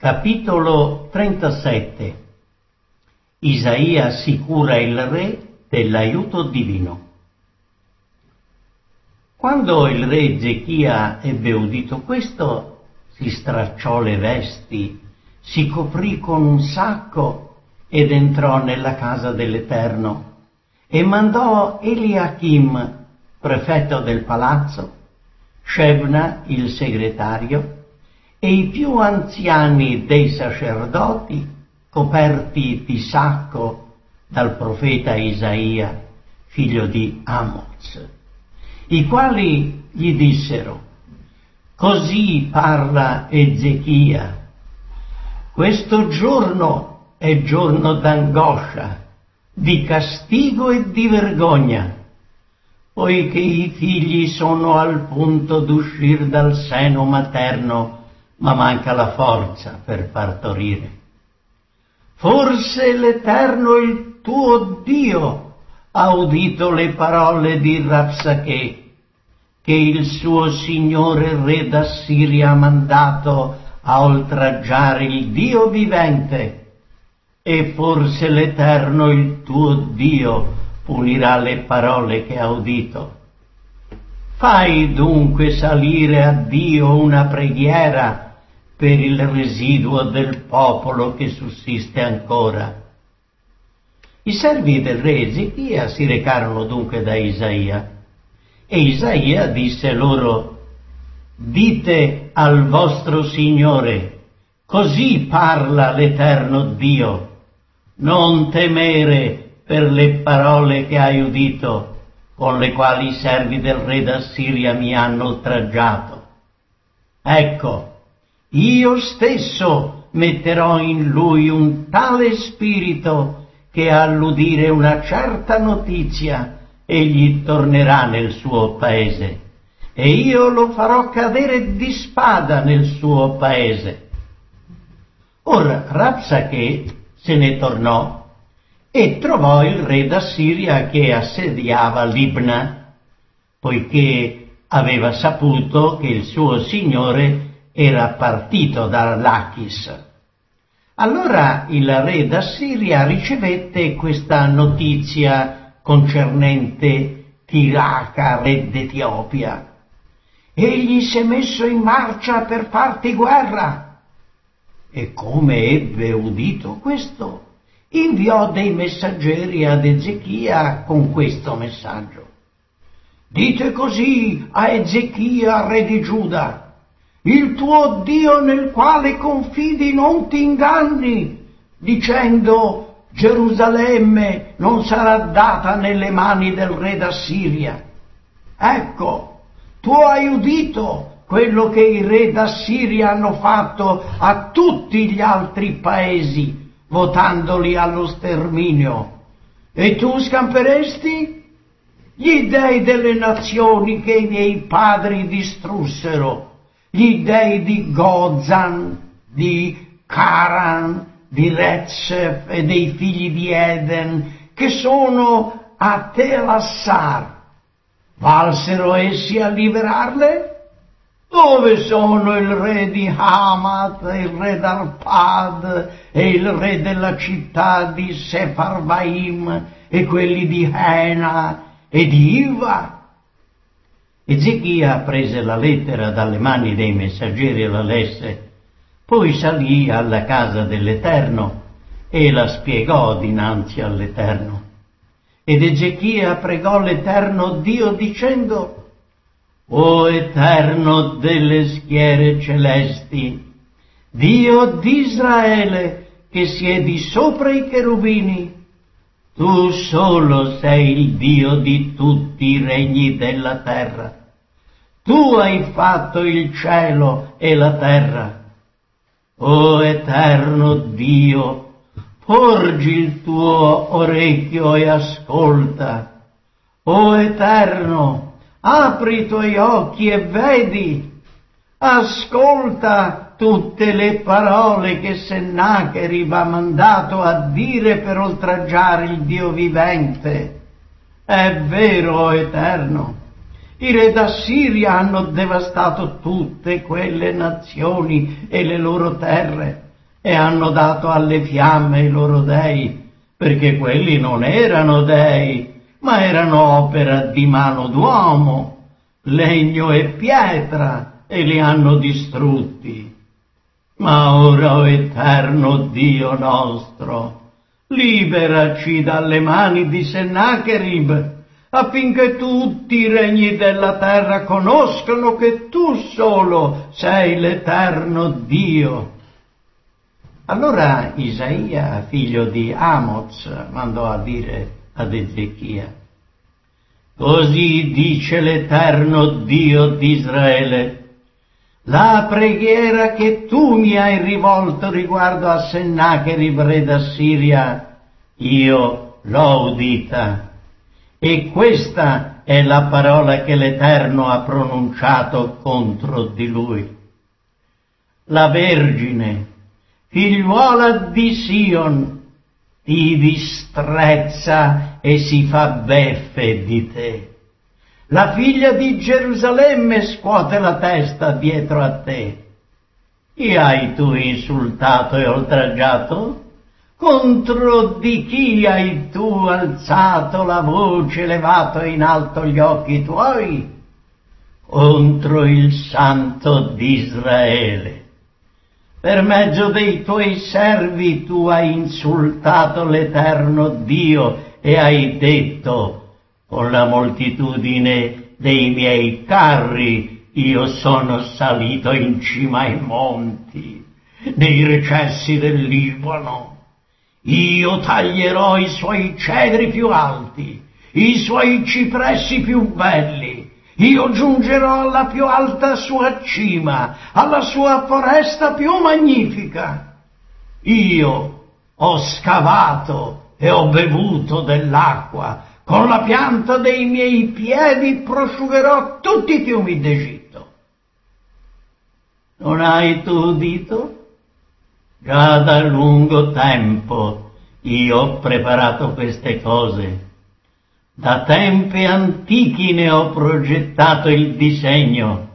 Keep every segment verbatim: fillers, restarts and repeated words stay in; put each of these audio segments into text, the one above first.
Capitolo trentasette. Isaia assicura il re dell'aiuto divino. Quando il re Ezechia ebbe udito questo, si stracciò le vesti, si coprì con un sacco ed entrò nella casa dell'Eterno e mandò Eliachim, prefetto del palazzo, Shebna, il segretario, e i più anziani dei sacerdoti, coperti di sacco dal profeta Isaia, figlio di Amoz, i quali gli dissero: così parla Ezechia, questo giorno è giorno d'angoscia, di castigo e di vergogna, poiché i figli sono al punto d'uscir dal seno materno, ma manca la forza per partorire. Forse l'Eterno, il tuo Dio, ha udito le parole di Rapsachè, che il suo signore re d'Assiria ha mandato a oltraggiare il Dio vivente, e forse l'Eterno, il tuo Dio, punirà le parole che ha udito. Fai dunque salire a Dio una preghiera per il residuo del popolo che sussiste ancora. I servi del re Ezechia si recarono dunque da Isaia, e Isaia disse loro: dite al vostro Signore, così parla l'Eterno Dio, non temere per le parole che hai udito, con le quali i servi del re d'Assiria mi hanno oltraggiato. Ecco, io stesso metterò in lui un tale spirito che all'udire una certa notizia egli tornerà nel suo paese, e io lo farò cadere di spada nel suo paese. Ora Rapsachè se ne tornò e trovò il re d'Assiria che assediava Libna, poiché aveva saputo che il suo signore era partito da Lachis. Allora il re d'Assiria ricevette questa notizia concernente Tiraca, re d'Etiopia. Egli si è messo in marcia per farti guerra. E come ebbe udito questo, inviò dei messaggeri ad Ezechia con questo messaggio: dite così a Ezechia, re di Giuda: il tuo Dio nel quale confidi non ti inganni, dicendo: Gerusalemme non sarà data nelle mani del re d'Assiria. Ecco, tu hai udito quello che i re d'Assiria hanno fatto a tutti gli altri paesi, votandoli allo sterminio. E tu scamperesti? Gli dei delle nazioni che i miei padri distrussero, gli dei di Gozan, di Caran, di Rezef e dei figli di Eden, che sono a Telassar, valsero essi a liberarle? Dove sono il re di Hamat, il re d'Arpad e il re della città di Sepharvaim e quelli di Hena e di Iva? Ezechia prese la lettera dalle mani dei messaggeri e la lesse, poi salì alla casa dell'Eterno e la spiegò dinanzi all'Eterno. Ed Ezechia pregò l'Eterno Dio dicendo: O Eterno delle schiere celesti, Dio d'Israele che siedi sopra i cherubini, tu solo sei il Dio di tutti i regni della terra. Tu hai fatto il cielo e la terra. O Eterno Dio, porgi il tuo orecchio e ascolta. O Eterno, apri i tuoi occhi e vedi. Ascolta tutte le parole che Sennacherib ha mandato a dire per oltraggiare il Dio vivente. È vero, o Eterno, i re d'Assiria hanno devastato tutte quelle nazioni e le loro terre, e hanno dato alle fiamme i loro dei, perché quelli non erano dei, ma erano opera di mano d'uomo, legno e pietra, e li hanno distrutti. Ma ora, o eterno Dio nostro, liberaci dalle mani di Sennacherib, affinché tutti i regni della terra conoscano che tu solo sei l'eterno Dio. Allora Isaia, figlio di Amoz, mandò a dire ad Ezechia: così dice l'eterno Dio di Israele, la preghiera che tu mi hai rivolto riguardo a Sennacherib re d'Assiria, io l'ho udita, e questa è la parola che l'Eterno ha pronunciato contro di lui. La Vergine, figliuola di Sion, ti disprezza e si fa beffe di te. La figlia di Gerusalemme scuote la testa dietro a te. Chi hai tu insultato e oltraggiato? Contro di chi hai tu alzato la voce, levato in alto gli occhi tuoi? Contro il Santo d'Israele. Per mezzo dei tuoi servi tu hai insultato l'Eterno Dio e hai detto: con la moltitudine dei miei carri io sono salito in cima ai monti, nei recessi del Libano. Io taglierò i suoi cedri più alti, i suoi cipressi più belli. Io giungerò alla più alta sua cima, alla sua foresta più magnifica. Io ho scavato e ho bevuto dell'acqua, con la pianta dei miei piedi prosciugherò tutti i fiumi d'Egitto. Non hai tu udito? Già da lungo tempo io ho preparato queste cose. Da tempi antichi ne ho progettato il disegno,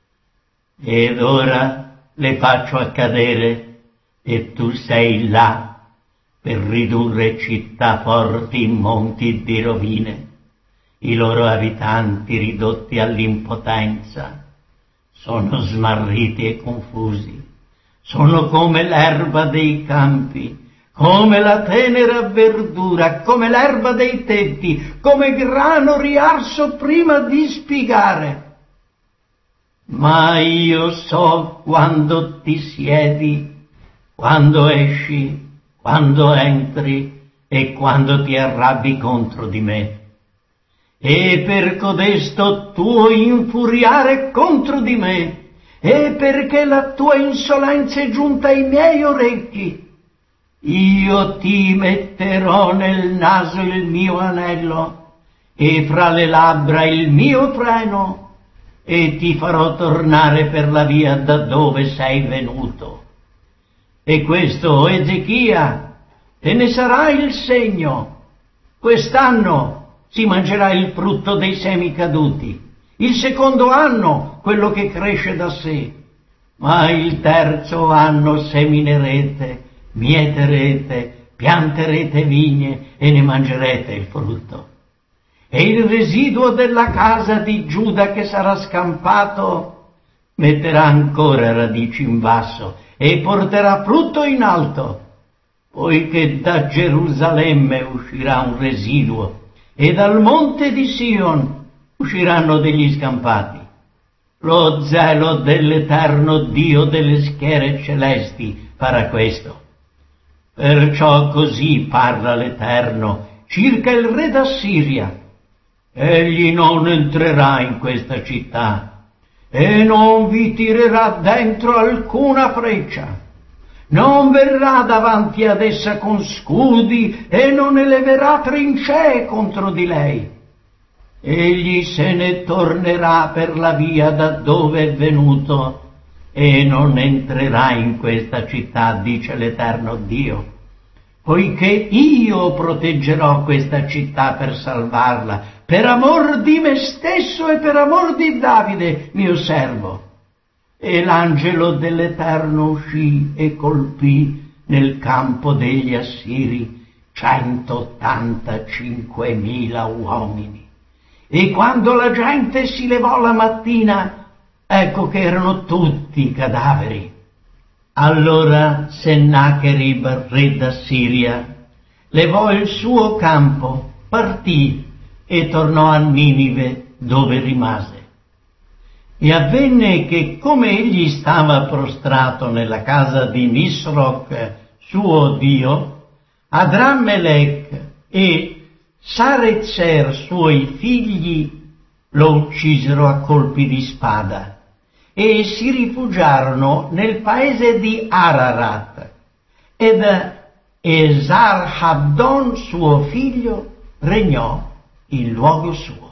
ed ora le faccio accadere, e tu sei là per ridurre città forti in monti di rovine, i loro abitanti ridotti all'impotenza. Sono smarriti e confusi, sono come l'erba dei campi, come la tenera verdura, come l'erba dei tetti, come grano riarso prima di spigare. Ma io so quando ti siedi, quando esci, quando entri e quando ti arrabbi contro di me. E per codesto tuo infuriare contro di me, e perché la tua insolenza è giunta ai miei orecchi, io ti metterò nel naso il mio anello e fra le labbra il mio freno, e ti farò tornare per la via da dove sei venuto. E questo, o Ezechia, te ne sarà il segno. Quest'anno si mangerà il frutto dei semi caduti, il secondo anno quello che cresce da sé, ma il terzo anno seminerete, mieterete, pianterete vigne e ne mangerete il frutto. E il residuo della casa di Giuda che sarà scampato metterà ancora radici in basso e porterà frutto in alto, poiché da Gerusalemme uscirà un residuo e dal monte di Sion usciranno degli scampati. Lo zelo dell'eterno Dio delle schiere celesti farà questo. Perciò così parla l'Eterno circa il re d'Assiria: egli non entrerà in questa città e non vi tirerà dentro alcuna freccia, non verrà davanti ad essa con scudi e non eleverà trincee contro di lei. Egli se ne tornerà per la via da dove è venuto e non entrerà in questa città, dice l'Eterno Dio, poiché io proteggerò questa città per salvarla, per amor di me stesso e per amor di Davide, mio servo. e l'angelo dell'Eterno uscì e colpì nel campo degli Assiri centottantacinquemila uomini. E quando la gente si levò la mattina, ecco che erano tutti cadaveri. Allora Sennacherib, re d'Assiria, levò il suo campo, partì e tornò a Ninive, dove rimase. E avvenne che, come egli stava prostrato nella casa di Nisroch, suo dio, Adrammelech e Sarezer, suoi figli, lo uccisero a colpi di spada e si rifugiarono nel paese di Ararat, ed Esarhaddon, suo figlio, regnò in luogo suo.